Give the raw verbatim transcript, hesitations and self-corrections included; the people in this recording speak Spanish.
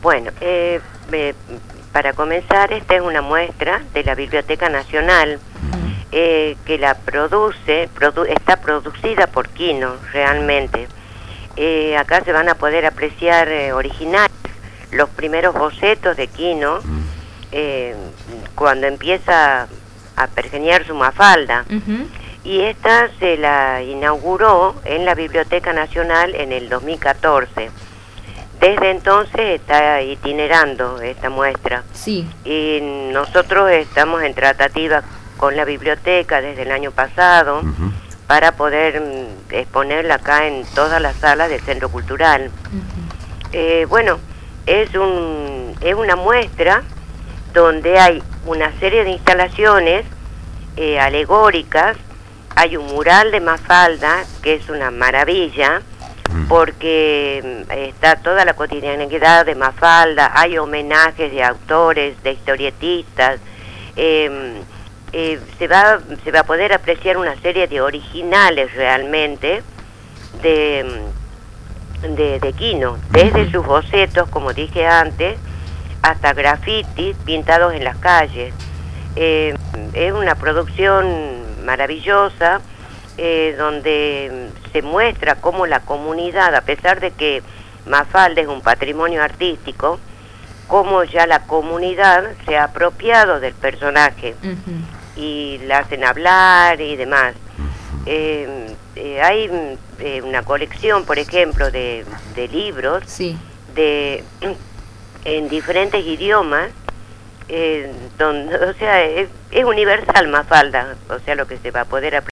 Bueno, eh, eh, para comenzar, esta es una muestra de la Biblioteca Nacional eh, que la produce, produ está producida por Quino, realmente. Eh, acá se van a poder apreciar eh, originales, los primeros bocetos de Quino, eh, cuando empieza a pergeñar su Mafalda. Uh-huh. Y esta se la inauguró en la Biblioteca Nacional en el dos mil catorce. Desde entonces está itinerando esta muestra. Sí. Y nosotros estamos en tratativa con la biblioteca desde el año pasado uh-huh. para poder mm, exponerla acá en todas las salas del Centro Cultural. Uh-huh. eh, bueno, es, un, es una muestra donde hay una serie de instalaciones eh, alegóricas. Hay un mural de Mafalda, que es una maravilla, porque está toda la cotidianidad de Mafalda, hay homenajes de autores, de historietistas, eh, eh, se va, se va a poder apreciar una serie de originales realmente de, de, de Quino, desde sus bocetos, como dije antes, hasta grafitis pintados en las calles. Eh, es una producción maravillosa, eh, donde se muestra cómo la comunidad, a pesar de que Mafalda es un patrimonio artístico, cómo ya la comunidad se ha apropiado del personaje uh-huh. y la hacen hablar y demás. Eh, eh, hay eh, una colección, por ejemplo, de, de libros sí. de en diferentes idiomas. Eh, donde, o sea, es, es universal Mafalda, o sea, lo que se va a poder aprender.